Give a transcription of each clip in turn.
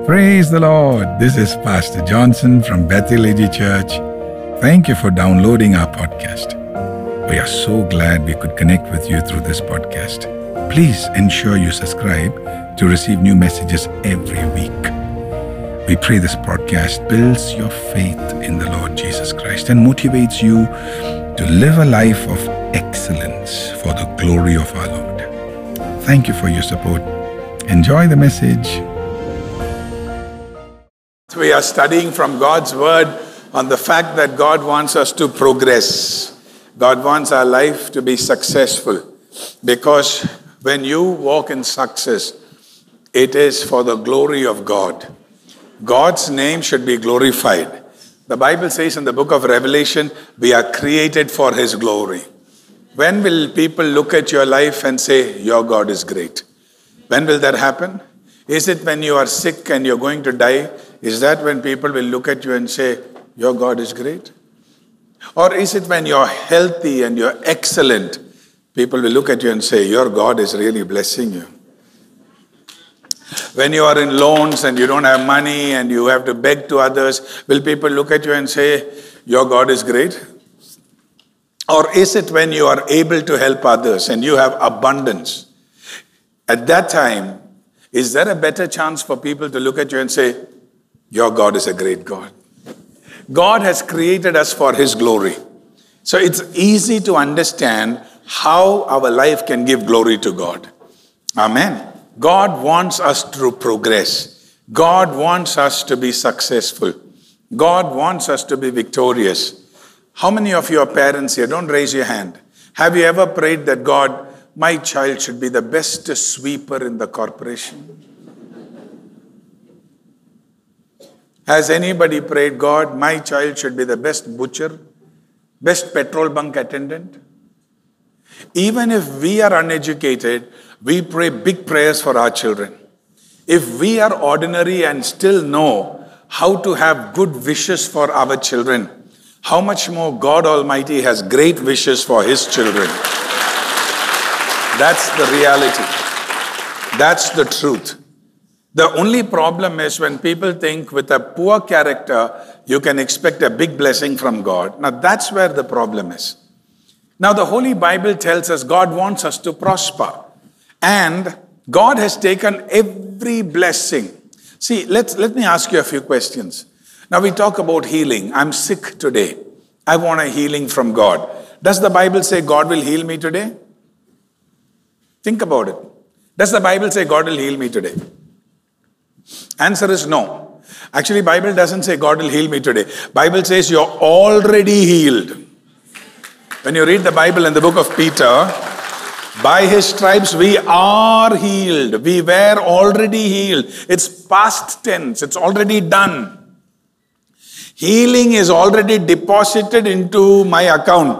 Praise the Lord. This is Pastor Johnson from Bethel AG Church. Thank you for downloading our podcast. We are so glad we could connect with you through this podcast. Please ensure you subscribe to receive new messages every week. We pray this podcast builds your faith in the Lord Jesus Christ and motivates you to live a life of excellence for the glory of our Lord. Thank you for your support. Enjoy the message. We are studying from God's Word on the fact that God wants us to progress. God wants our life to be successful. Because when you walk in success, it is for the glory of God. God's name should be glorified. The Bible says in the book of Revelation, we are created for His glory. When will people look at your life and say, your God is great? When will that happen? Is it when you are sick and you're going to die? Is that when people will look at you and say, your God is great? Or is it when you're healthy and you're excellent, people will look at you and say, your God is really blessing you? When you are in loans and you don't have money and you have to beg to others, will people look at you and say, your God is great? Or is it when you are able to help others and you have abundance? At that time, is there a better chance for people to look at you and say, your God is a great God? God has created us for His glory. So it's easy to understand how our life can give glory to God. Amen. God wants us to progress. God wants us to be successful. God wants us to be victorious. How many of you are parents here? Don't raise your hand. Have you ever prayed that God, my child should be the best sweeper in the corporation? Has anybody prayed, God, my child should be the best butcher, best petrol bunk attendant? Even if we are uneducated, we pray big prayers for our children. If we are ordinary and still know how to have good wishes for our children, how much more God Almighty has great wishes for His children. That's the reality. That's the truth. The only problem is when people think with a poor character, you can expect a big blessing from God. Now that's where the problem is. Now the Holy Bible tells us God wants us to prosper. And God has taken every blessing. See, let me ask you a few questions. Now we talk about healing. I'm sick today. I want a healing from God. Does the Bible say God will heal me today? Think about it. Does the Bible say God will heal me today? Answer is no. Actually, Bible doesn't say God will heal me today. Bible says you're already healed. When you read the Bible in the book of Peter, by His stripes we are healed. We were already healed. It's past tense. It's already done. Healing is already deposited into my account.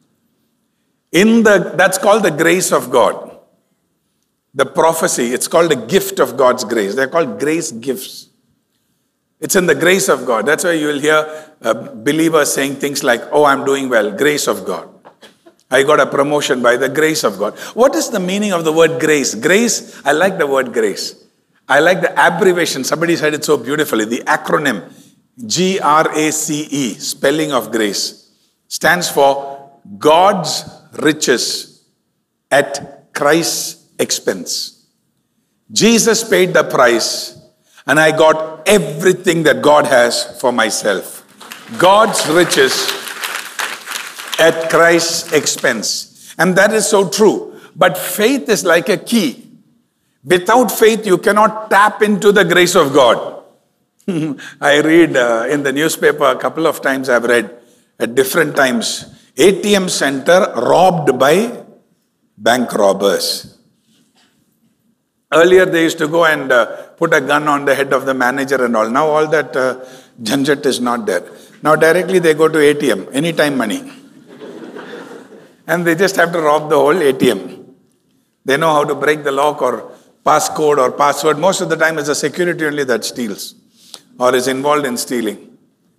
That's called the grace of God. The prophecy, it's called a gift of God's grace. They're called grace gifts. It's in the grace of God. That's why you will hear believers saying things like, oh, I'm doing well, grace of God. I got a promotion by the grace of God. What is the meaning of the word grace? Grace, I like the word grace. I like the abbreviation. Somebody said it so beautifully. The acronym, GRACE, spelling of grace, stands for God's riches at Christ's expense. Jesus paid the price and I got everything that God has for myself. God's riches at Christ's expense. And that is so true. But faith is like a key. Without faith, you cannot tap into the grace of God. I read in the newspaper a couple of times, I've read at different times, ATM center robbed by bank robbers. Earlier, they used to go and put a gun on the head of the manager and all. Now, all that janjat is not there. Now, directly they go to ATM, anytime money. And they just have to rob the whole ATM. They know how to break the lock or passcode or password. Most of the time, it's the security only that steals or is involved in stealing.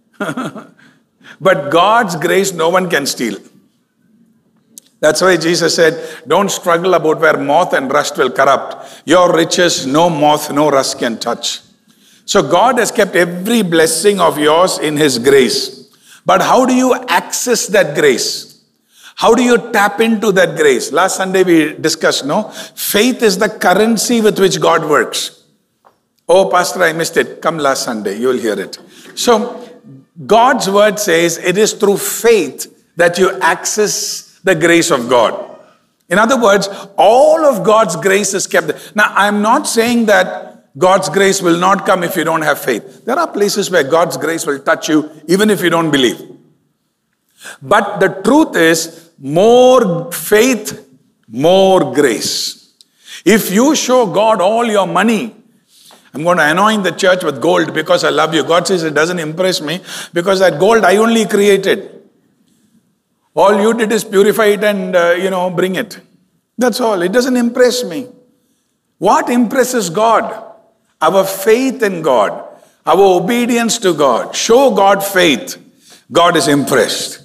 But God's grace, no one can steal. That's why Jesus said, don't struggle about where moth and rust will corrupt. Your riches, no moth, no rust can touch. So God has kept every blessing of yours in His grace. But how do you access that grace? How do you tap into that grace? Last Sunday we discussed, no? Faith is the currency with which God works. Oh, Pastor, I missed it. Come last Sunday, you will hear it. So, God's word says it is through faith that you access the grace of God. In other words, all of God's grace is kept. Now, I'm not saying that God's grace will not come if you don't have faith. There are places where God's grace will touch you even if you don't believe. But the truth is, more faith, more grace. If you show God all your money, I'm going to anoint the church with gold because I love you. God says it doesn't impress me because that gold I only created. All you did is purify it and, bring it. That's all. It doesn't impress me. What impresses God? Our faith in God. Our obedience to God. Show God faith. God is impressed.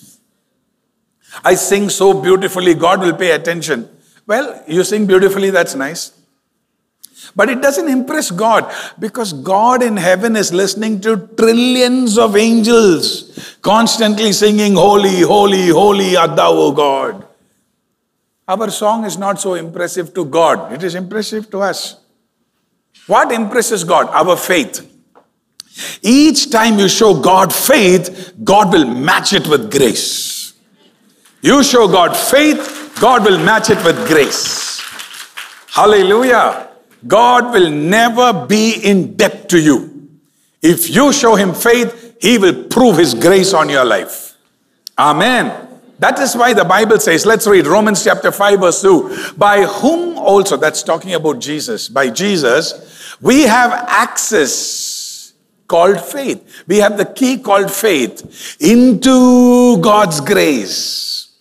I sing so beautifully, God will pay attention. Well, you sing beautifully, that's nice. But it doesn't impress God because God in heaven is listening to trillions of angels constantly singing, holy, holy, holy art thou, O God. Our song is not so impressive to God. It is impressive to us. What impresses God? Our faith. Each time you show God faith, God will match it with grace. You show God faith, God will match it with grace. Hallelujah. God will never be in debt to you. If you show Him faith, He will prove His grace on your life. Amen. That is why the Bible says, let's read Romans chapter 5 verse 2. By whom also, that's talking about Jesus. By Jesus, we have access called faith. We have the key called faith into God's grace.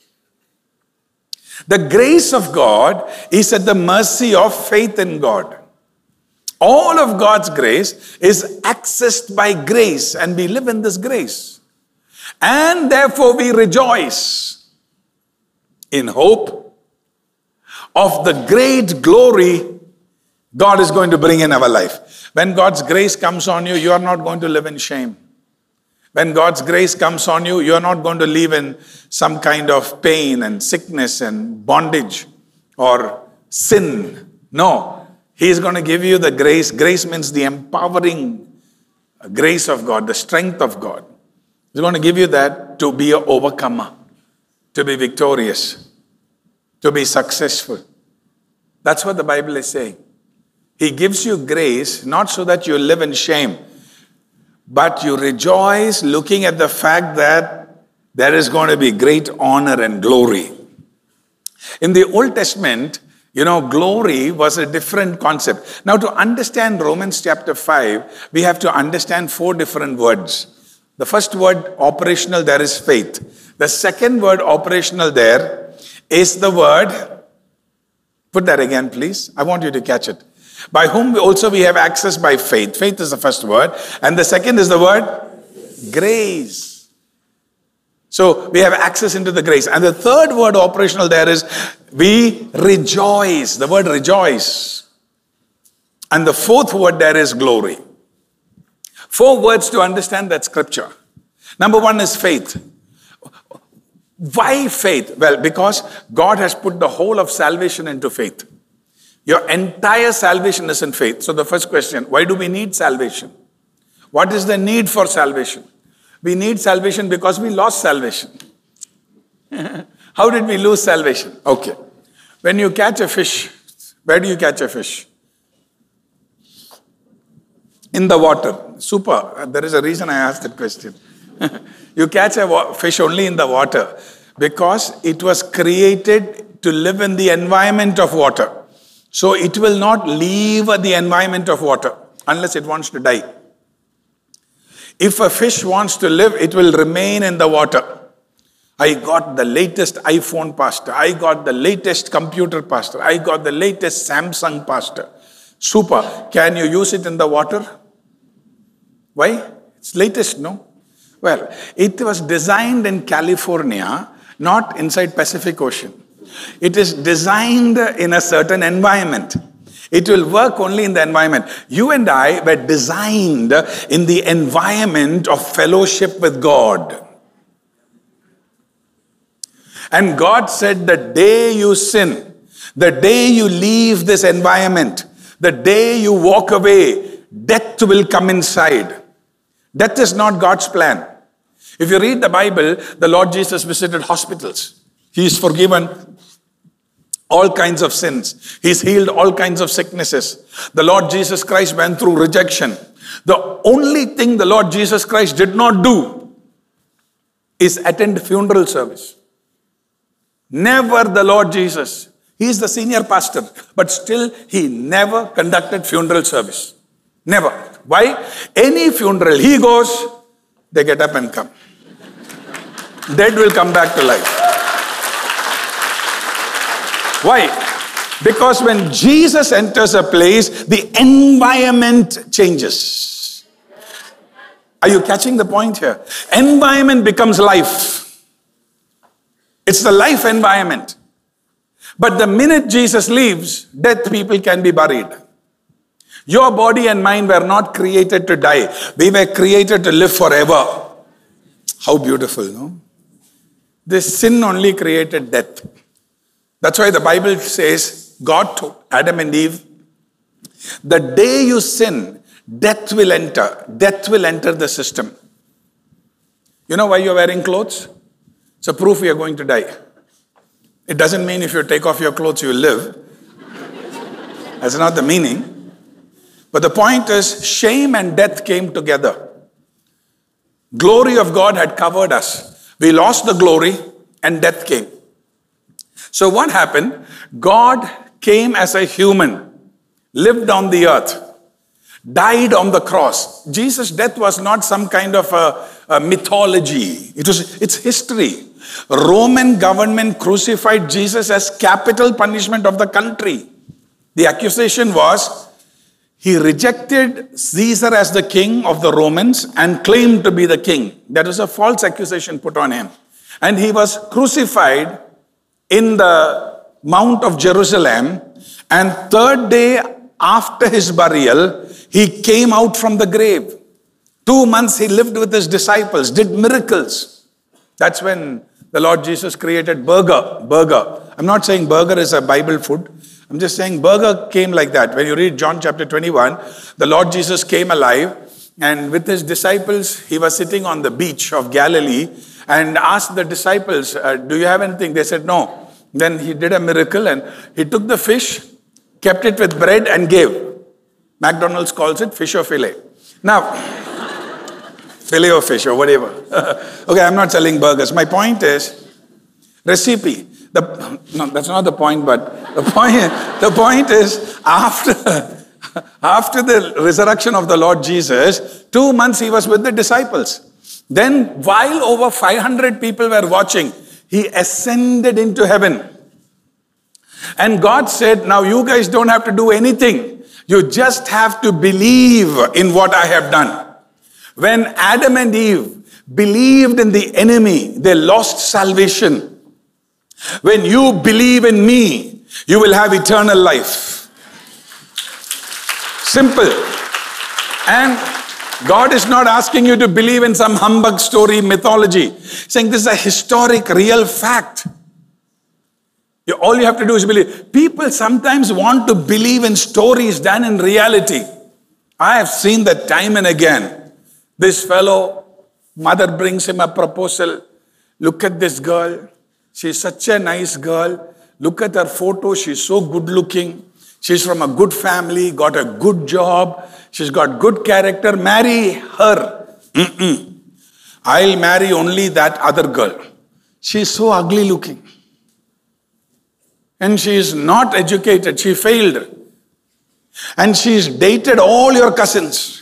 The grace of God is at the mercy of faith in God. All of God's grace is accessed by grace, and we live in this grace. And therefore we rejoice in hope of the great glory God is going to bring in our life. When God's grace comes on you, you are not going to live in shame. When God's grace comes on you, you're not going to live in some kind of pain and sickness and bondage or sin. No, He is going to give you the grace. Grace means the empowering grace of God, the strength of God. He's going to give you that to be an overcomer, to be victorious, to be successful. That's what the Bible is saying. He gives you grace not so that you live in shame, but you rejoice looking at the fact that there is going to be great honor and glory. In the Old Testament, glory was a different concept. Now, to understand Romans chapter 5, we have to understand 4 different words. The first word, operational, there is faith. The second word, operational, there is the word, put that again, please. I want you to catch it. By whom we have access by faith. Faith is the first word. And the second is the word grace. So we have access into the grace. And the third word operational there is we rejoice. The word rejoice. And the fourth word there is glory. 4 words to understand that scripture. Number 1 is faith. Why faith? Well, because God has put the whole of salvation into faith. Your entire salvation is in faith. So the first question, why do we need salvation? What is the need for salvation? We need salvation because we lost salvation. How did we lose salvation? Okay. When you catch a fish, where do you catch a fish? In the water. Super. There is a reason I asked that question. You catch a fish only in the water because it was created to live in the environment of water. So it will not leave the environment of water unless it wants to die. If a fish wants to live, it will remain in the water. I got the latest iPhone, pastor. I got the latest computer, pastor. I got the latest Samsung, pastor. Super. Can you use it in the water? Why? It's latest, no? Well, it was designed in California, not inside Pacific Ocean. It is designed in a certain environment. It will work only in the environment. You and I were designed in the environment of fellowship with God. And God said, the day you sin, the day you leave this environment, the day you walk away, death will come inside. Death is not God's plan. If you read the Bible, the Lord Jesus visited hospitals. He's forgiven all kinds of sins. He's healed all kinds of sicknesses. The Lord Jesus Christ went through rejection. The only thing the Lord Jesus Christ did not do is attend funeral service. Never the Lord Jesus. He is the senior pastor, but still he never conducted funeral service. Never. Why? Any funeral he goes, they get up and come. Dead will come back to life. Why? Because when Jesus enters a place, the environment changes. Are you catching the point here? Environment becomes life. It's the life environment. But the minute Jesus leaves, dead people can be buried. Your body and mind were not created to die. We were created to live forever. How beautiful, no? This sin only created death. That's why the Bible says, God told Adam and Eve, the day you sin, death will enter. Death will enter the system. You know why you're wearing clothes? It's a proof you're going to die. It doesn't mean if you take off your clothes, you will live. That's not the meaning. But the point is, shame and death came together. Glory of God had covered us. We lost the glory and death came. So what happened? God came as a human, lived on the earth, died on the cross. Jesus' death was not some kind of a mythology. It's history. Roman government crucified Jesus as capital punishment of the country. The accusation was, he rejected Caesar as the king of the Romans and claimed to be the king. That was a false accusation put on him. And he was crucified in the Mount of Jerusalem. And third day after his burial, he came out from the grave. 2 months he lived with his disciples, did miracles. That's when the Lord Jesus created burger. I'm not saying burger is a Bible food. I'm just saying burger came like that. When you read John chapter 21, the Lord Jesus came alive and with his disciples, he was sitting on the beach of Galilee and asked the disciples, do you have anything? They said, no. Then he did a miracle and he took the fish, kept it with bread and gave. McDonald's calls it fish or fillet. Now, fillet or fish or whatever. Okay, I'm not selling burgers. My point is, recipe. No, that's not the point, but the point is, after the resurrection of the Lord Jesus, 2 months he was with the disciples. Then, while over 500 people were watching, he ascended into heaven. And God said, now you guys don't have to do anything. You just have to believe in what I have done. When Adam and Eve believed in the enemy, they lost salvation. When you believe in me, you will have eternal life. Simple. And God is not asking you to believe in some humbug story, mythology. He's saying this is a historic, real fact. All you have to do is believe. People sometimes want to believe in stories than in reality. I have seen that time and again. This fellow, mother brings him a proposal. Look at this girl. She's such a nice girl. Look at her photo. She's so good looking. She's from a good family, got a good job. She's got good character. Marry her. I'll marry only that other girl. She's so ugly looking. And she is not educated. She failed. And she's dated all your cousins.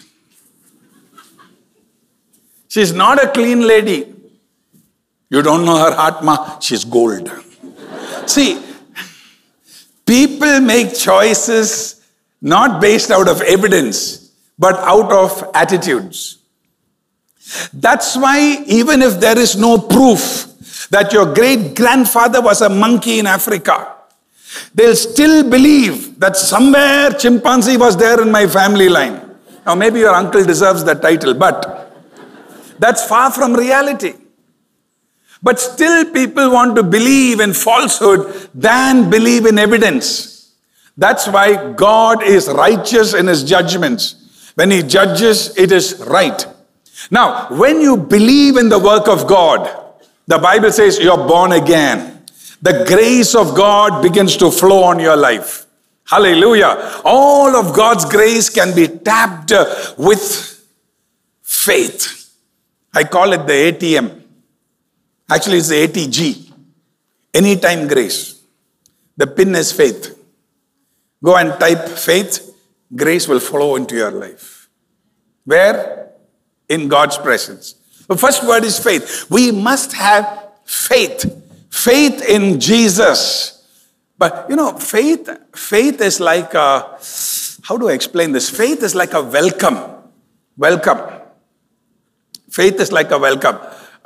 She's not a clean lady. You don't know her heart, ma. She's gold. See, people make choices not based out of evidence, but out of attitudes. That's why even if there is no proof that your great-grandfather was a monkey in Africa, They'll still believe that somewhere chimpanzee was there in my family line. Now maybe your uncle deserves that title, but that's far from reality. But still people want to believe in falsehood than believe in evidence. That's why God is righteous in his judgments. When he judges, it is right. Now, when you believe in the work of God, the Bible says you're born again. The grace of God begins to flow on your life. Hallelujah. All of God's grace can be tapped with faith. I call it the ATM. Actually, it's the ATG. Anytime grace. The pin is faith. Go and type faith. Grace will flow into your life. Where? In God's presence. The first word is faith. We must have faith. Faith in Jesus. But faith is like how do I explain this? Faith is like a welcome. Welcome. Faith is like a welcome.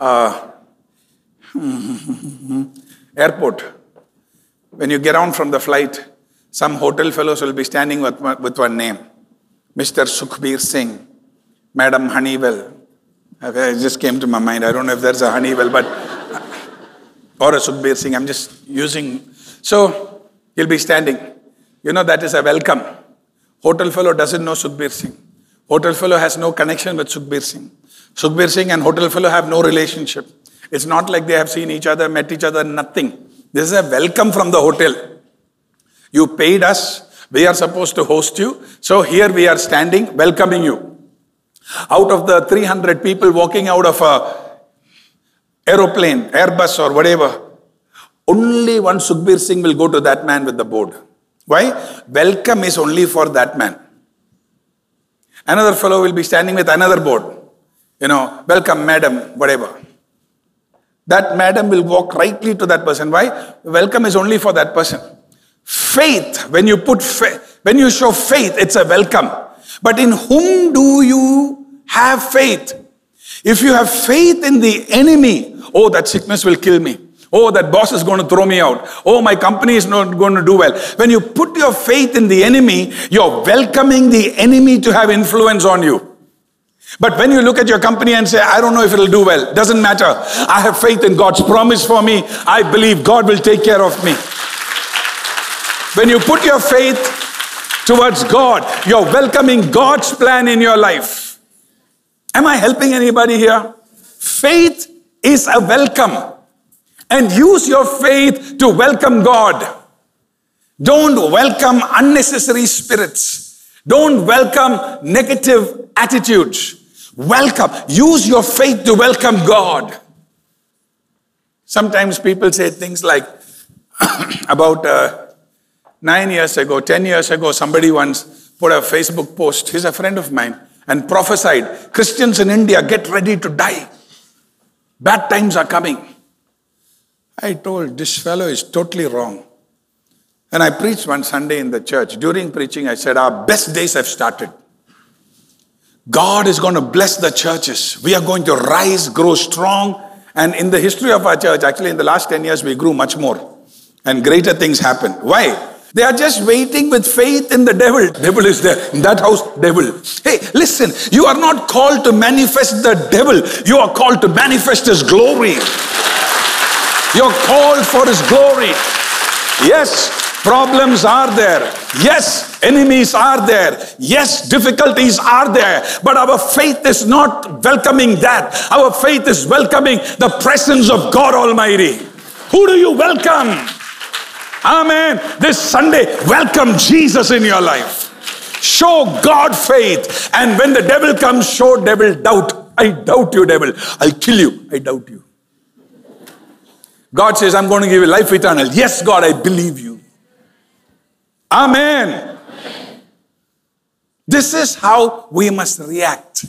Airport. When you get on from the flight, some hotel fellows will be standing with one name. Mr. Sukhbir Singh, Madam Honeywell. It just came to my mind. I don't know if there's a Honeywell, but or a Sukhbir Singh. I'm just using. So he'll be standing. That is a welcome. Hotel fellow doesn't know Sukhbir Singh. Hotel fellow has no connection with Sukhbir Singh. Sukhbir Singh and hotel fellow have no relationship. It's not like they have seen each other, met each other, nothing. This is a welcome from the hotel. You paid us. We are supposed to host you. So here we are standing, welcoming you. Out of the 300 people walking out of a aeroplane, Airbus or whatever, only one Sukhbir Singh will go to that man with the board. Why? Welcome is only for that man. Another fellow will be standing with another board. Welcome madam, whatever. That madam will walk rightly to that person. Why? Welcome is only for that person. Faith, when you show faith, it's a welcome. But in whom do you have faith? If you have faith in the enemy, oh, that sickness will kill me. Oh, that boss is going to throw me out. Oh, my company is not going to do well. When you put your faith in the enemy, you're welcoming the enemy to have influence on you. But when you look at your company and say, I don't know if it'll do well, doesn't matter. I have faith in God's promise for me. I believe God will take care of me. When you put your faith towards God, you're welcoming God's plan in your life. Am I helping anybody here? Faith is a welcome. And use your faith to welcome God. Don't welcome unnecessary spirits. Don't welcome negative attitudes. Welcome. Use your faith to welcome God. Sometimes people say things like, about 9 years ago, 10 years ago, somebody once put a Facebook post. He's a friend of mine and prophesied, Christians in India, get ready to die. Bad times are coming. I told, this fellow is totally wrong. And I preached one Sunday in the church. During preaching, I said, our best days have started. God is going to bless the churches. We are going to rise, grow strong. And in the history of our church, actually in the last 10 years, we grew much more. And greater things happen. Why? They are just waiting with faith in the devil. Devil is there. In that house, devil. Hey, listen, you are not called to manifest the devil. You are called to manifest his glory. You're called for his glory. Yes, problems are there. Yes, enemies are there. Yes, difficulties are there. But our faith is not welcoming that. Our faith is welcoming the presence of God Almighty. Who do you welcome? Amen. This Sunday, welcome Jesus in your life. Show God faith. And when the devil comes, show devil doubt. I doubt you, devil. I'll kill you. I doubt you. God says, I'm going to give you life eternal. Yes, God, I believe you. Amen. This is how we must react.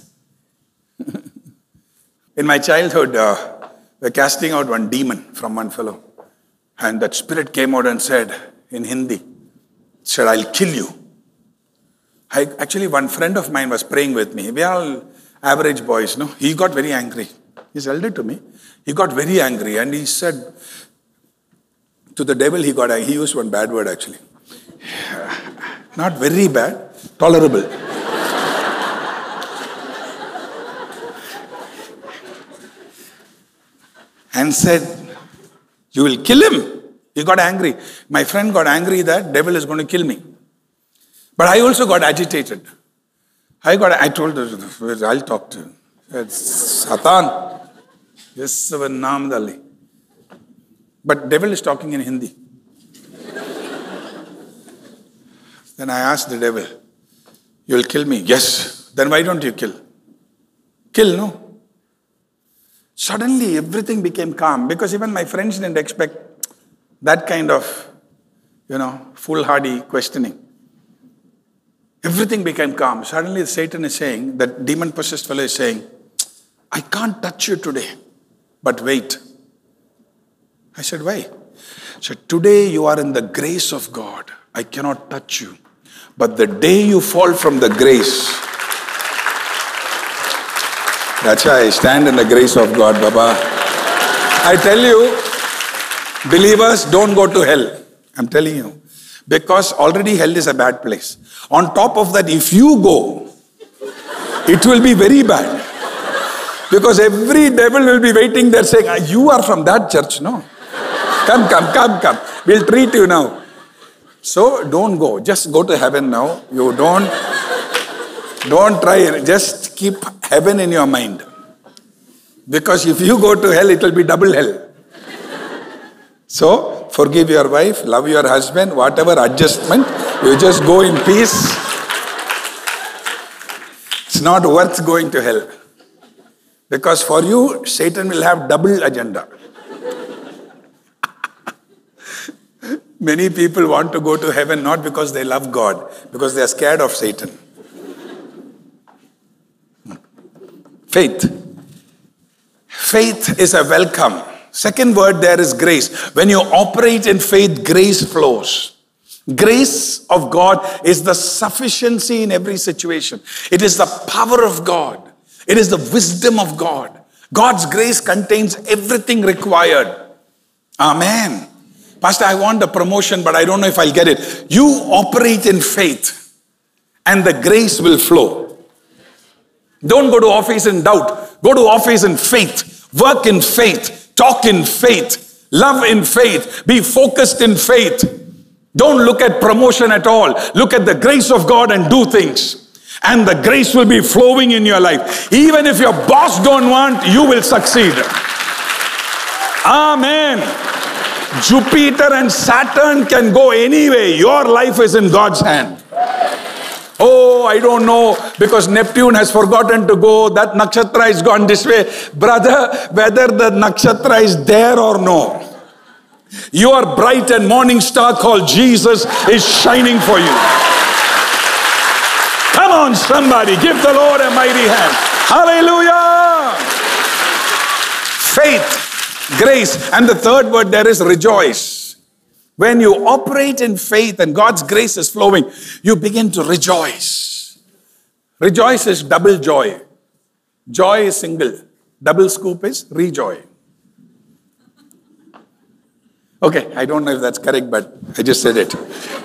In my childhood, we're casting out one demon from one fellow. And that spirit came out and said in Hindi, said, I'll kill you. Actually, one friend of mine was praying with me. We are all average boys, no? He got very angry. He's elder to me. He got very angry and he said To the devil, he used one bad word actually. Not very bad, tolerable. And said, you will kill him. He got angry. My friend got angry that devil is going to kill me. But I also got agitated. I told her, I'll talk to him. It's Satan. Yes, Naam. But devil is talking in Hindi. Then I asked the devil, you'll kill me? Yes. Then why don't you kill? Kill, no? Suddenly everything became calm because even my friends didn't expect that kind of, foolhardy questioning. Everything became calm. Suddenly Satan is saying, that demon-possessed fellow is saying, I can't touch you today, but wait. I said, why? He said, today you are in the grace of God. I cannot touch you. But the day you fall from the grace, that's why I stand in the grace of God, Baba. I tell you, believers, don't go to hell. I'm telling you. Because already hell is a bad place. On top of that, if you go, it will be very bad. Because every devil will be waiting there saying, you are from that church, no? Come. We'll treat you now. So don't go. Just go to heaven now. You don't try. Just keep heaven in your mind. Because if you go to hell, it will be double hell. So forgive your wife, love your husband, whatever adjustment, you just go in peace. It's not worth going to hell. Because for you, Satan will have double agenda. Many people want to go to heaven not because they love God, because they are scared of Satan. Faith. Faith is a welcome. Second word there is grace. When you operate in faith, grace flows. Grace of God is the sufficiency in every situation. It is the power of God. It is the wisdom of God. God's grace contains everything required. Amen. Pastor, I want a promotion, but I don't know if I'll get it. You operate in faith and the grace will flow. Don't go to office in doubt. Go to office in faith. Work in faith. Talk in faith. Love in faith. Be focused in faith. Don't look at promotion at all. Look at the grace of God and do things. And the grace will be flowing in your life. Even if your boss don't want, you will succeed. Amen. Jupiter and Saturn can go anyway. Your life is in God's hand. Oh, I don't know, because Neptune has forgotten to go. That nakshatra is gone this way. Brother, whether the nakshatra is there or no, your bright and morning star called Jesus is shining for you. Come on, somebody, give the Lord a mighty hand. Hallelujah. Faith, grace, and the third word there is rejoice. When you operate in faith and God's grace is flowing, you begin to rejoice. Rejoice is double joy. Joy is single. Double scoop is rejoy. Okay, I don't know if that's correct, but I just said it.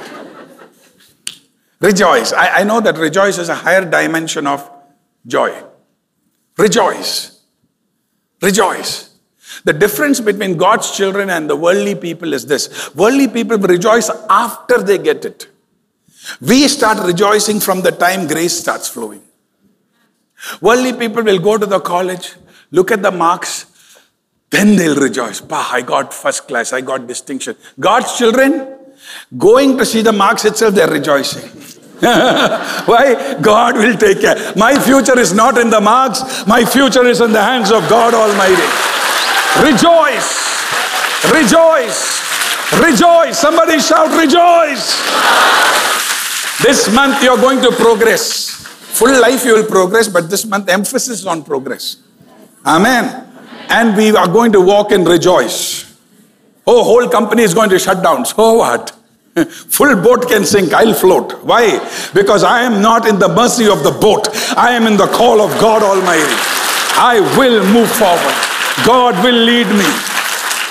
Rejoice. I know that rejoice is a higher dimension of joy. Rejoice. Rejoice. The difference between God's children and the worldly people is this. Worldly people rejoice after they get it. We start rejoicing from the time grace starts flowing. Worldly people will go to the college, look at the marks, then they'll rejoice. I got first class, I got distinction. God's children, going to see the marks itself, they're rejoicing. Why? God will take care. My future is not in the marks. My future is in the hands of God Almighty. Rejoice. Rejoice. Rejoice. Somebody shout rejoice. This month you're going to progress. Full life you will progress, but this month emphasis on progress. Amen. And we are going to walk and rejoice. Oh, whole company is going to shut down. So what? Full boat can sink, I'll float. Why? Because I am not in the mercy of the boat. I am in the call of God Almighty. I will move forward. God will lead me.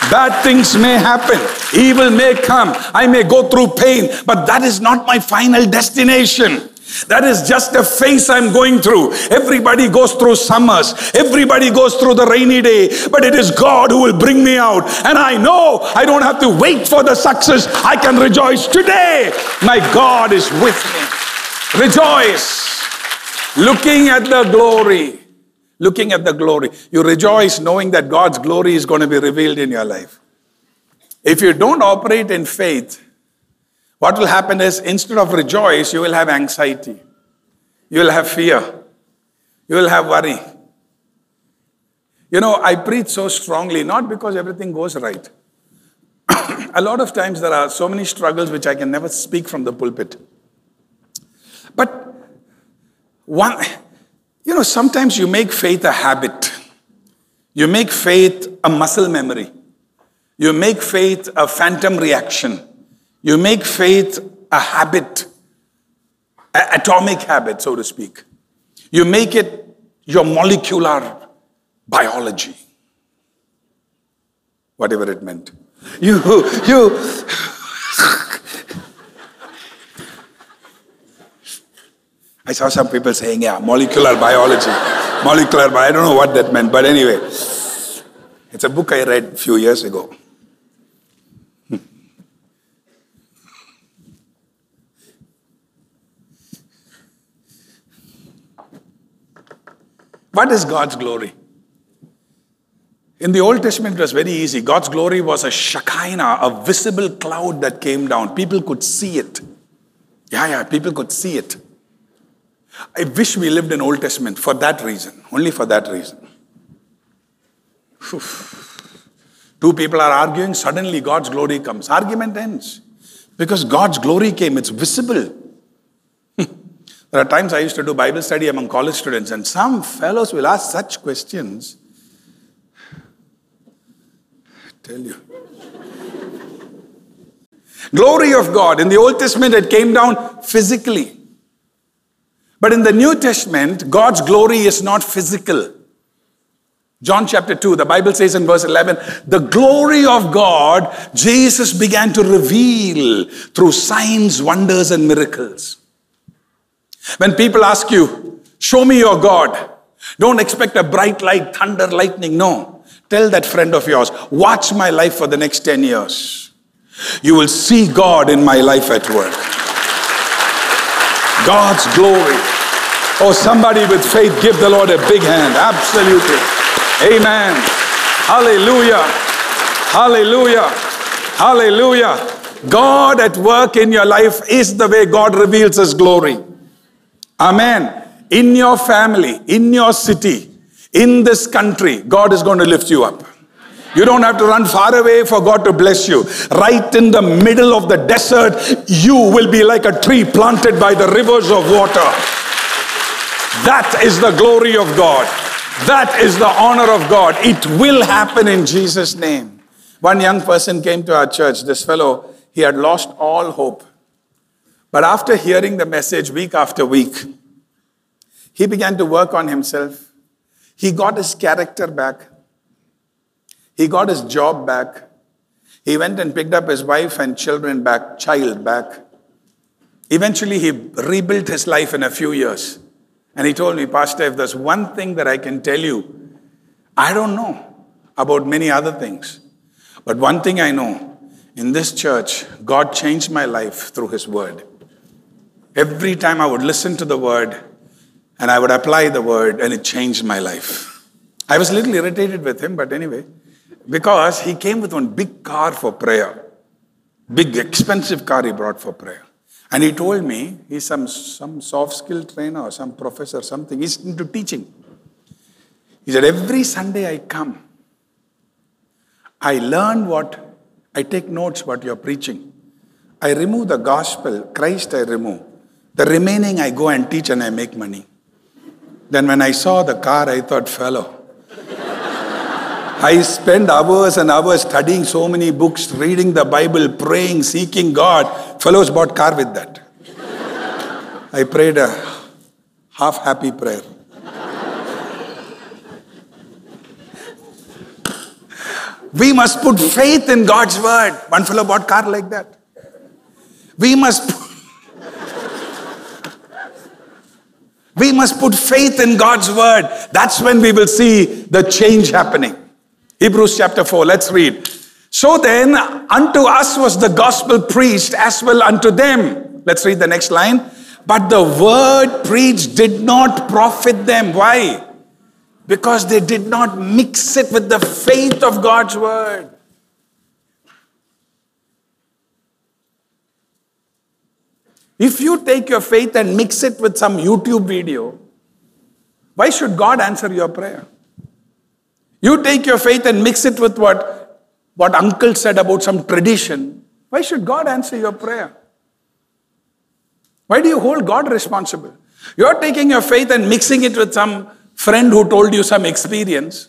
Bad things may happen. Evil may come. I may go through pain. But that is not my final destination. That is just a phase I'm going through. Everybody goes through summers. Everybody goes through the rainy day. But it is God who will bring me out. And I know I don't have to wait for the success. I can rejoice today. My God is with me. Rejoice. Looking at the glory. Looking at the glory. You rejoice knowing that God's glory is going to be revealed in your life. If you don't operate in faith, what will happen is, instead of rejoice, you will have anxiety. You will have fear. You will have worry. You know, I preach so strongly, not because everything goes right. A lot of times there are so many struggles which I can never speak from the pulpit. But sometimes you make faith a habit. You make faith a muscle memory. You make faith a phantom reaction. You make faith a habit, an atomic habit, so to speak. You make it your molecular biology, whatever it meant. I saw some people saying, yeah, molecular biology. I don't know what that meant, but anyway. It's a book I read a few years ago. What is God's glory? In the Old Testament, it was very easy. God's glory was a Shekinah, a visible cloud that came down. People could see it. People could see it. I wish we lived in Old Testament for that reason. Only for that reason. Two people are arguing, suddenly God's glory comes. Argument ends. Because God's glory came, it's visible. There are times I used to do Bible study among college students, and some fellows will ask such questions. I tell you. Glory of God. In the Old Testament, it came down physically. But in the New Testament, God's glory is not physical. John chapter 2, the Bible says in verse 11, the glory of God, Jesus began to reveal through signs, wonders, and miracles. When people ask you, show me your God, don't expect a bright light, thunder, lightning. No. Tell that friend of yours, watch my life for the next 10 years. You will see God in my life at work. God's glory. Oh, somebody with faith, give the Lord a big hand. Absolutely. Amen. Hallelujah. Hallelujah. Hallelujah. God at work in your life is the way God reveals His glory. Amen. In your family, in your city, in this country, God is going to lift you up. You don't have to run far away for God to bless you. Right in the middle of the desert, you will be like a tree planted by the rivers of water. That is the glory of God. That is the honor of God. It will happen in Jesus' name. One young person came to our church. This fellow, he had lost all hope. But after hearing the message week after week, he began to work on himself. He got his character back. He got his job back. He went and picked up his wife and child back. Eventually, he rebuilt his life in a few years. And he told me, Pastor, if there's one thing that I can tell you, I don't know about many other things. But one thing I know, in this church, God changed my life through His word. Every time I would listen to the word and I would apply the word, and it changed my life. I was a little irritated with him, but anyway, because he came with one big car for prayer. Big, expensive car he brought for prayer. And he told me he's some soft skill trainer or some professor, something. He's into teaching. He said, every Sunday I come, I take notes what you're preaching. I remove the gospel, Christ I remove. The remaining I go and teach and I make money. Then when I saw the car, I thought, fellow, I spend hours and hours studying so many books, reading the Bible, praying, seeking God. Fellows bought car with that. I prayed a half-happy prayer. We must put faith in God's word. One fellow bought car like that. We must put faith in God's word. That's when we will see the change happening. Hebrews chapter 4, let's read. So then, unto us was the gospel preached as well unto them. Let's read the next line. But the word preached did not profit them. Why? Because they did not mix it with the faith of God's word. If you take your faith and mix it with some YouTube video, why should God answer your prayer? You take your faith and mix it with what uncle said about some tradition. Why should God answer your prayer? Why do you hold God responsible? You're taking your faith and mixing it with some friend who told you some experience.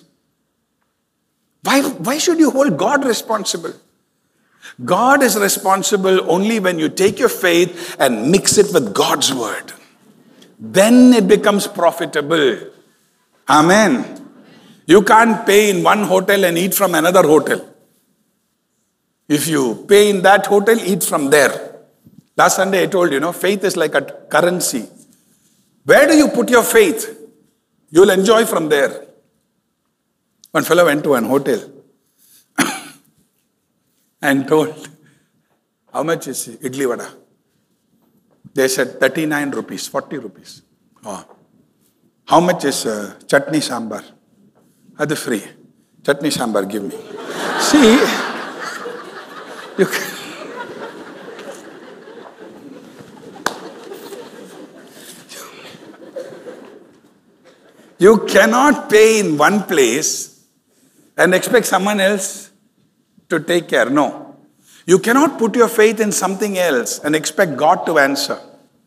Why should you hold God responsible? God is responsible only when you take your faith and mix it with God's word. Then it becomes profitable. Amen. You can't pay in one hotel and eat from another hotel. If you pay in that hotel, eat from there. Last Sunday I told you, faith is like a currency. Where do you put your faith? You'll enjoy from there. One fellow went to an hotel and told, how much is idli vada? They said 39 rupees, 40 rupees. Oh. How much is chutney sambar? That's free. Chutney sambar, give me. See, you cannot pay in one place and expect someone else to take care. No. You cannot put your faith in something else and expect God to answer.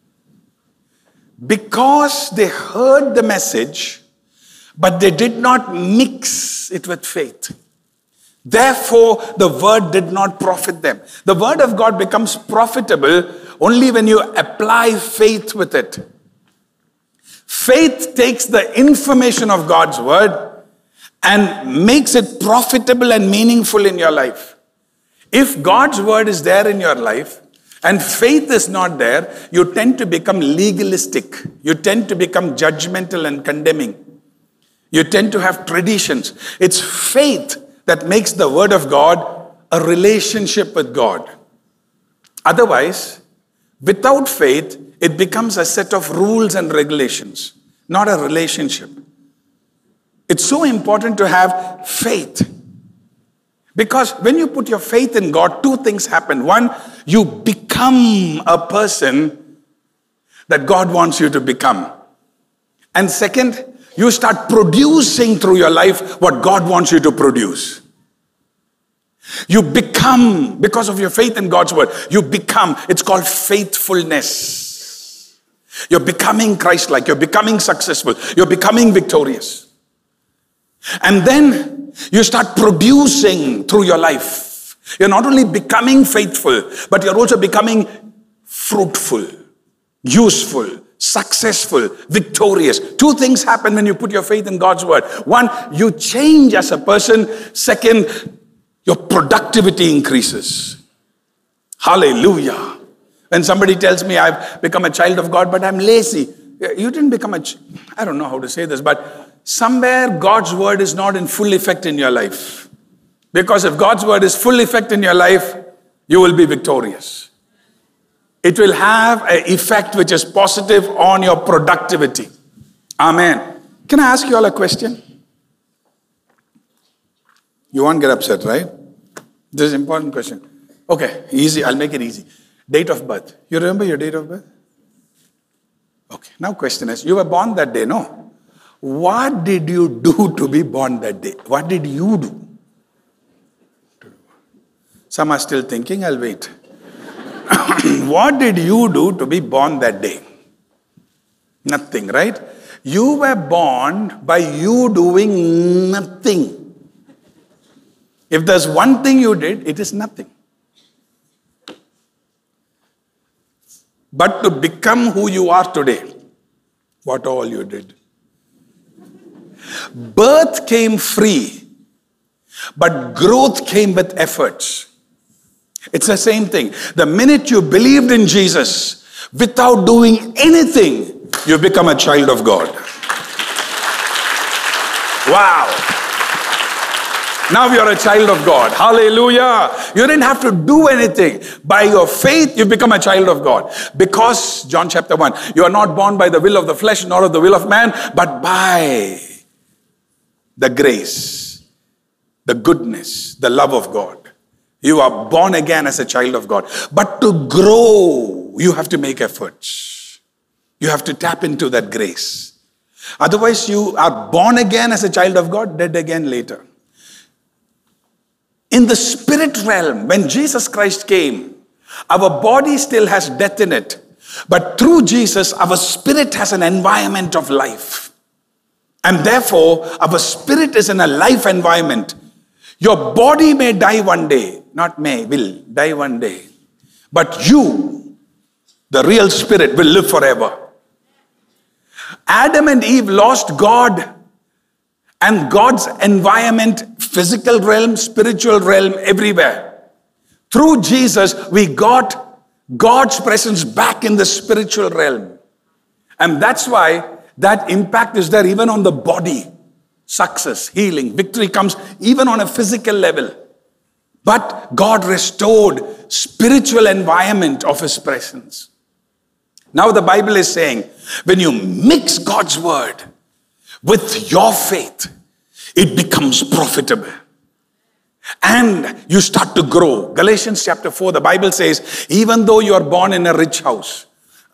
Because they heard the message, but they did not mix it with faith. Therefore, the word did not profit them. The word of God becomes profitable only when you apply faith with it. Faith takes the information of God's word and makes it profitable and meaningful in your life. If God's word is there in your life and faith is not there, you tend to become legalistic. You tend to become judgmental and condemning. You tend to have traditions. It's faith that makes the word of God a relationship with God. Otherwise, without faith, it becomes a set of rules and regulations, not a relationship. It's so important to have faith. Because when you put your faith in God, two things happen. One, you become a person that God wants you to become. And second, you start producing through your life what God wants you to produce. You become, because of your faith in God's word, you become. It's called faithfulness. You're becoming Christ-like. You're becoming successful. You're becoming victorious. And then you start producing through your life. You're not only becoming faithful, but you're also becoming fruitful, useful, successful, victorious. Two things happen when you put your faith in God's word. One, you change as a person. Second, your productivity increases. Hallelujah. When somebody tells me I've become a child of God, but I'm lazy. You didn't become I don't know how to say this, but somewhere God's word is not in full effect in your life. Because if God's word is full effect in your life, you will be victorious. It will have an effect which is positive on your productivity. Amen. Can I ask you all a question? You won't get upset, right? This is an important question. Okay, easy. I'll make it easy. Date of birth. You remember your date of birth? Okay, now question is, you were born that day, no? What did you do to be born that day? What did you do? Some are still thinking, I'll wait. What did you do to be born that day? Nothing, right? You were born by you doing nothing. If there's one thing you did, it is nothing. But to become who you are today, what all you did. Birth came free, But growth came with efforts. It's the same thing. The minute you believed in Jesus, without doing anything, you become a child of God. Wow. Now you're a child of God. Hallelujah. You didn't have to do anything. By your faith, you become a child of God. Because, John chapter 1, you are not born by the will of the flesh, nor of the will of man, but by the grace, the goodness, the love of God. You are born again as a child of God. But to grow, you have to make efforts. You have to tap into that grace. Otherwise, you are born again as a child of God, dead again later. In the spirit realm, when Jesus Christ came, our body still has death in it. But through Jesus, our spirit has an environment of life. And therefore, our spirit is in a life environment. Your body may die one day. Not may, will die one day. But you, the real spirit, will live forever. Adam and Eve lost God and God's environment, physical realm, spiritual realm, everywhere. Through Jesus, we got God's presence back in the spiritual realm. And that's why that impact is there even on the body. Success, healing, victory comes even on a physical level. But God restored spiritual environment of His presence. Now the Bible is saying, when you mix God's word with your faith, it becomes profitable. And you start to grow. Galatians chapter 4, the Bible says, even though you are born in a rich house,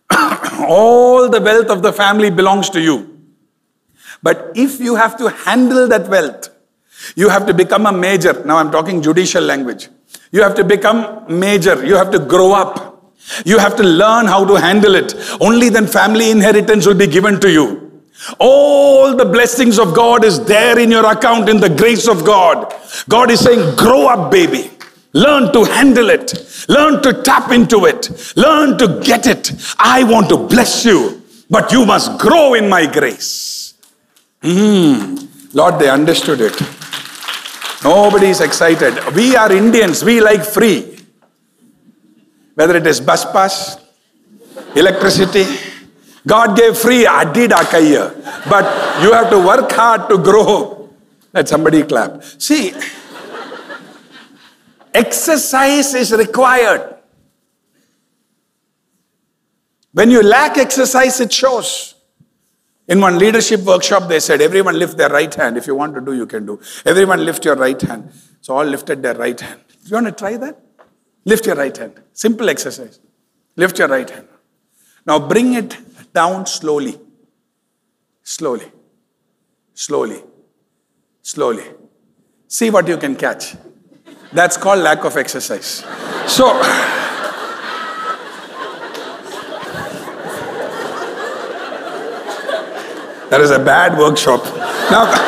all the wealth of the family belongs to you. But if you have to handle that wealth, you have to become a major. Now I'm talking judicial language. You have to become major. You have to grow up. You have to learn how to handle it. Only then family inheritance will be given to you. All the blessings of God is there in your account in the grace of God. God is saying, grow up, baby. Learn to handle it. Learn to tap into it. Learn to get it. I want to bless you, but you must grow in my grace. Lord, they understood it. Nobody is excited. We are Indians. We like free. Whether it is bus pass, electricity, God gave free, adida kaiya. But you have to work hard to grow. Let somebody clap. See, exercise is required. When you lack exercise, it shows. In one leadership workshop, they said, everyone lift their right hand. If you want to do, you can do. Everyone lift your right hand. So all lifted their right hand. Do you want to try that? Lift your right hand. Simple exercise. Lift your right hand. Now bring it down slowly. Slowly. Slowly. Slowly. See what you can catch. That's called lack of exercise. So, that is a bad workshop. Now,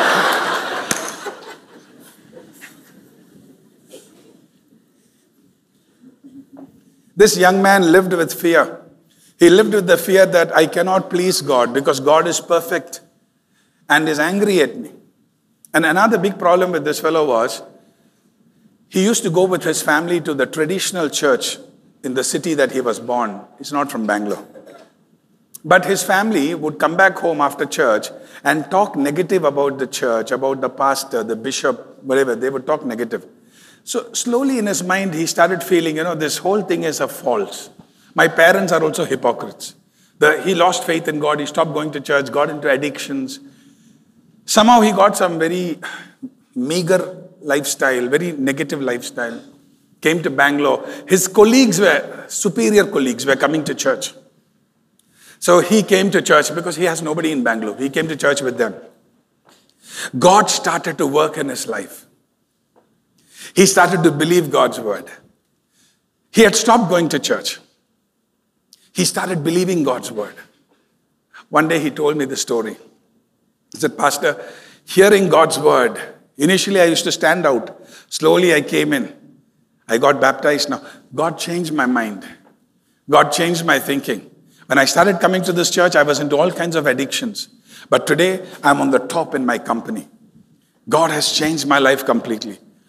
this young man lived with fear. He lived with the fear that I cannot please God because God is perfect and is angry at me. And another big problem with this fellow was, he used to go with his family to the traditional church in the city that he was born. He's not from Bangalore. But his family would come back home after church and talk negative about the church, about the pastor, the bishop, whatever. They would talk negative. So slowly in his mind, he started feeling, this whole thing is a false. My parents are also hypocrites. He lost faith in God. He stopped going to church, got into addictions. Somehow he got some very meager lifestyle, very negative lifestyle. Came to Bangalore. His superior colleagues were coming to church. So he came to church because he has nobody in Bangalore. He came to church with them. God started to work in his life. He started to believe God's word. He had stopped going to church. He started believing God's word. One day he told me the story. He said, Pastor, hearing God's word, initially I used to stand out. Slowly I came in. I got baptized now. God changed my mind. God changed my thinking. When I started coming to this church, I was into all kinds of addictions. But today, I'm on the top in my company. God has changed my life completely.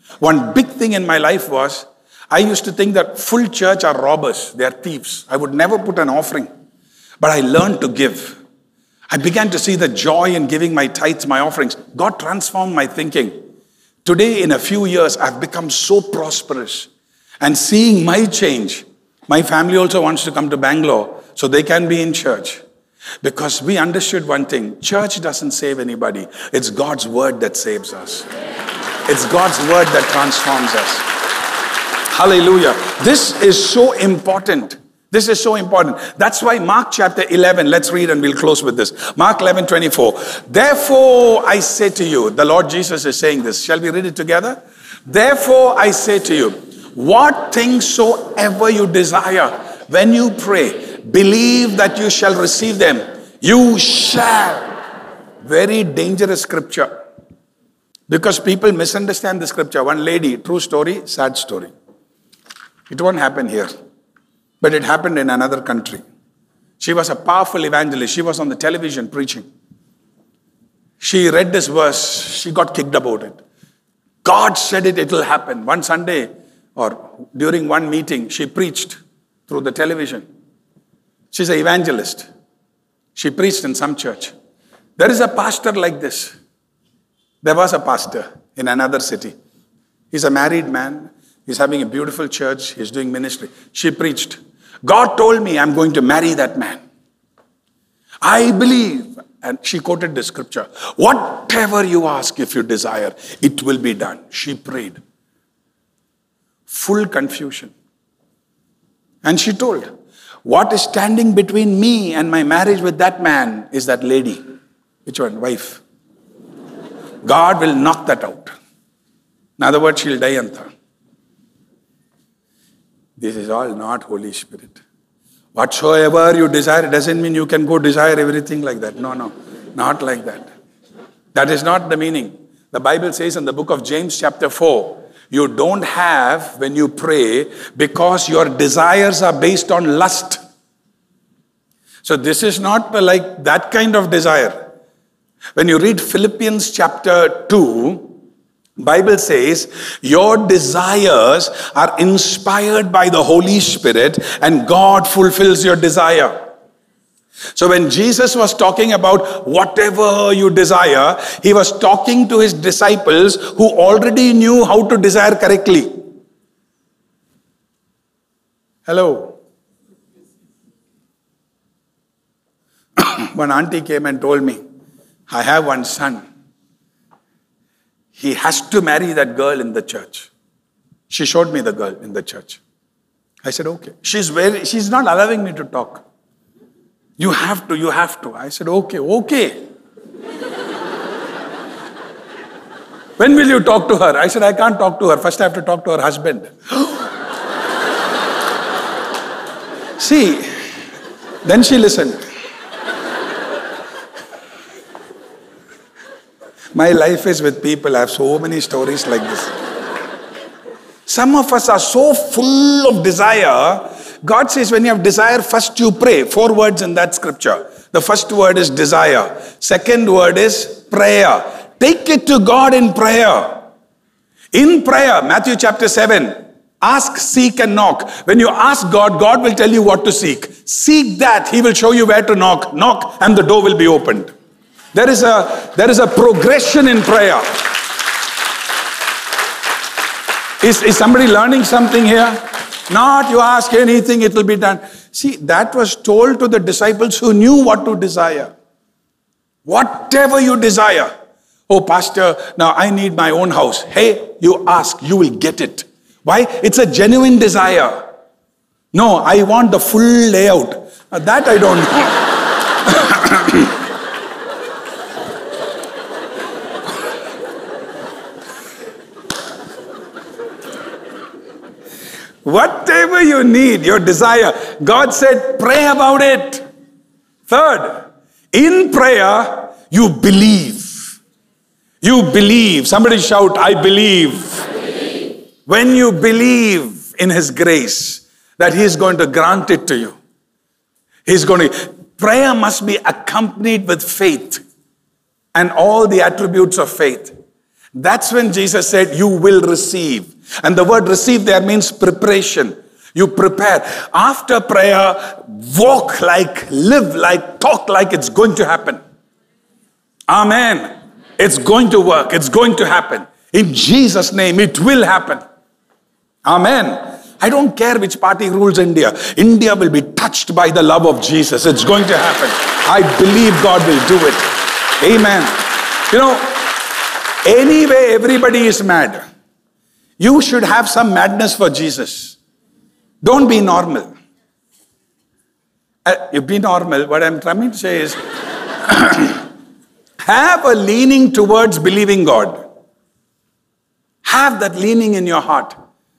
One big thing in my life was, I used to think that full church are robbers, they are thieves. I would never put an offering. But I learned to give. I began to see the joy in giving my tithes, my offerings. God transformed my thinking. Today, in a few years, I've become so prosperous. And seeing my change, my family also wants to come to Bangalore so they can be in church. Because we understood one thing, church doesn't save anybody. It's God's word that saves us. It's God's word that transforms us. Hallelujah. This is so important. This is so important. That's why Mark chapter 11, let's read and we'll close with this. Mark 11:24. Therefore I say to you, the Lord Jesus is saying this. Shall we read it together? Therefore I say to you, what things soever you desire, when you pray, believe that you shall receive them. You shall. Very dangerous scripture. Because people misunderstand the scripture. One lady, true story, sad story. It won't happen here. But it happened in another country. She was a powerful evangelist. She was on the television preaching. She read this verse. She got kicked about it. God said it will happen. One Sunday or during one meeting, she preached through the television. She's an evangelist. She preached in some church. There is a pastor like this. There was a pastor in another city. He's a married man. He's having a beautiful church. He's doing ministry. She preached. God told me I'm going to marry that man. I believe. And she quoted the scripture. Whatever you ask, if you desire, it will be done. She prayed. Full confusion. And she told, what is standing between me and my marriage with that man is that lady. Which one? Wife. God will knock that out. In other words, she'll die anta. This is all not Holy Spirit. Whatsoever you desire doesn't mean you can go desire everything like that. No, not like that. That is not the meaning. The Bible says in the book of James chapter 4, you don't have when you pray because your desires are based on lust. So this is not like that kind of desire. When you read Philippians chapter 2, Bible says, your desires are inspired by the Holy Spirit and God fulfills your desire. So when Jesus was talking about whatever you desire, he was talking to his disciples who already knew how to desire correctly. Hello. One auntie came and told me, I have one son. He has to marry that girl in the church. She showed me the girl in the church. I said, okay. She's not allowing me to talk. You have to. I said, okay. When will you talk to her? I said, I can't talk to her. First I have to talk to her husband. See, then she listened. My life is with people. I have so many stories like this. Some of us are so full of desire. God says when you have desire, first you pray. 4 words in that scripture. The first word is desire. Second word is prayer. Take it to God in prayer. In prayer, Matthew chapter 7. Ask, seek and knock. When you ask God, God will tell you what to seek. Seek that. He will show you where to knock. Knock and the door will be opened. There is a progression in prayer. Is somebody learning something here? Not you ask anything, it will be done. See, that was told to the disciples who knew what to desire. Whatever you desire. Oh, pastor, now I need my own house. Hey, you ask, you will get it. Why? It's a genuine desire. No, I want the full layout. Now, that I don't know. Whatever you need, your desire, God said, pray about it. Third, in prayer, you believe. You believe. Somebody shout, I believe. I believe. When you believe in His grace, that He is going to grant it to you. Prayer must be accompanied with faith and all the attributes of faith. That's when Jesus said, you will receive. And the word receive there means preparation. You prepare. After prayer, walk like, live like, talk like it's going to happen. Amen. It's going to work. It's going to happen. In Jesus' name, it will happen. Amen. I don't care which party rules India. India will be touched by the love of Jesus. It's going to happen. I believe God will do it. Amen. You know, anyway, everybody is mad. You should have some madness for Jesus. Don't be normal. You be normal. What I'm trying to say is, have a leaning towards believing God. Have that leaning in your heart.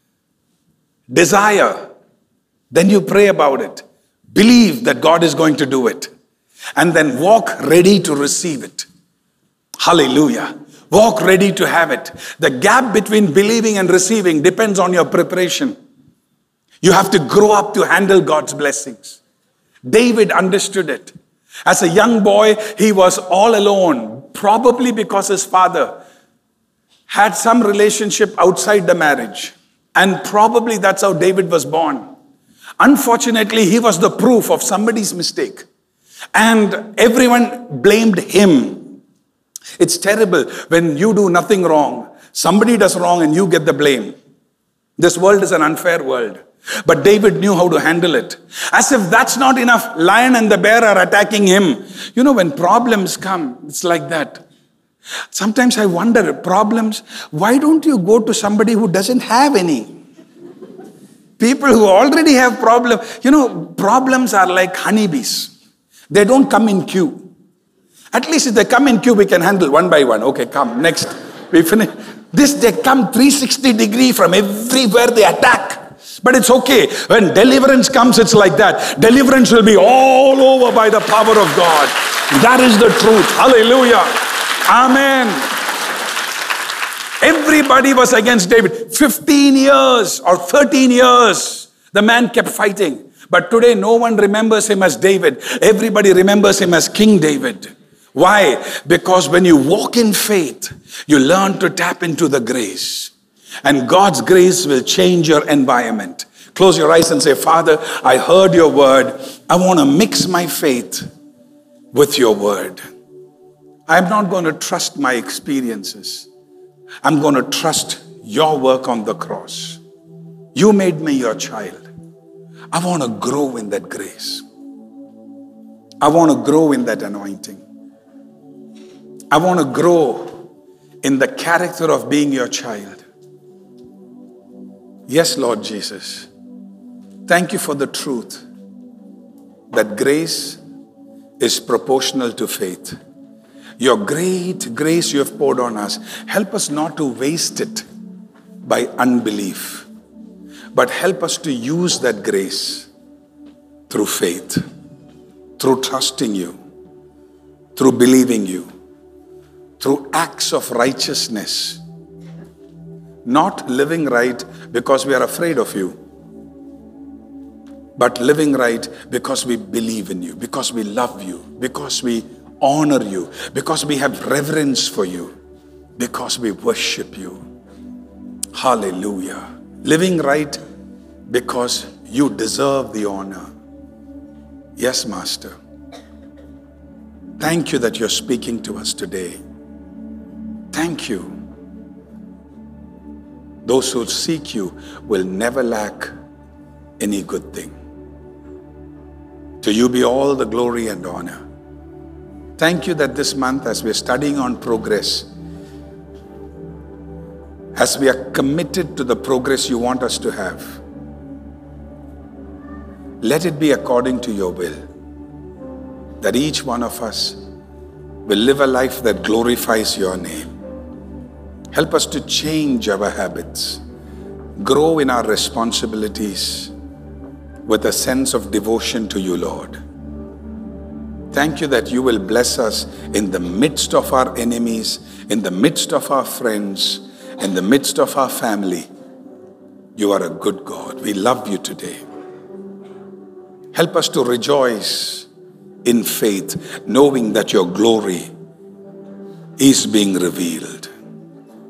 Desire. Then you pray about it. Believe that God is going to do it. And then walk ready to receive it. Hallelujah. Walk ready to have it. The gap between believing and receiving depends on your preparation. You have to grow up to handle God's blessings. David understood it. As a young boy, he was all alone, probably because his father had some relationship outside the marriage. And probably that's how David was born. Unfortunately, he was the proof of somebody's mistake. And everyone blamed him. It's terrible when you do nothing wrong. Somebody does wrong and you get the blame. This world is an unfair world. But David knew how to handle it. As if that's not enough, lion and the bear are attacking him. You know, when problems come, it's like that. Sometimes I wonder, problems, why don't you go to somebody who doesn't have any? People who already have problems. You know, problems are like honeybees. They don't come in queue. At least if they come in queue, we can handle one by one. Okay, come, next. We finish. They come 360 degree from everywhere they attack. But it's okay. When deliverance comes, it's like that. Deliverance will be all over by the power of God. That is the truth. Hallelujah. Amen. Everybody was against David. 15 years or 13 years, the man kept fighting. But today, no one remembers him as David. Everybody remembers him as King David. Why? Because when you walk in faith, you learn to tap into the grace. And God's grace will change your environment. Close your eyes and say, Father, I heard your word. I want to mix my faith with your word. I'm not going to trust my experiences. I'm going to trust your work on the cross. You made me your child. I want to grow in that grace. I want to grow in that anointing. I want to grow in the character of being your child. Yes, Lord Jesus. Thank you for the truth that grace is proportional to faith. Your great grace you have poured on us. Help us not to waste it by unbelief, but help us to use that grace through faith, through trusting you, through believing you, through acts of righteousness. Not living right because we are afraid of you, but living right because we believe in you, because we love you, because we honor you, because we have reverence for you, because we worship you. Hallelujah. Living right because you deserve the honor. Yes, Master. Thank you that you're speaking to us today. Thank you. Those who seek you will never lack any good thing. To you be all the glory and honor. Thank you that this month, as we're studying on progress, as we are committed to the progress you want us to have, let it be according to your will, that each one of us will live a life that glorifies your name. Help us to change our habits, grow in our responsibilities with a sense of devotion to you, Lord. Thank you that you will bless us in the midst of our enemies, in the midst of our friends, in the midst of our family. You are a good God. We love you today. Help us to rejoice in faith, knowing that your glory is being revealed.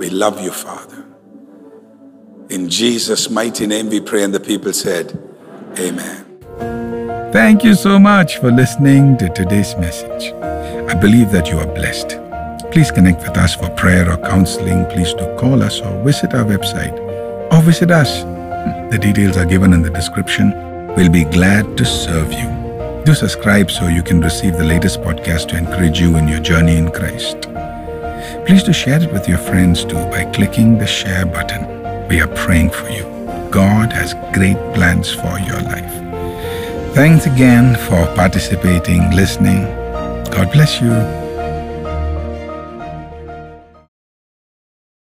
We love you, Father. In Jesus' mighty name we pray, and the people said, Amen. Thank you so much for listening to today's message. I believe that you are blessed. Please connect with us for prayer or counseling. Please do call us or visit our website or visit us. The details are given in the description. We'll be glad to serve you. Do subscribe so you can receive the latest podcast to encourage you in your journey in Christ. Please do share it with your friends too by clicking the share button. We are praying for you. God has great plans for your life. Thanks again for participating, listening. God bless you.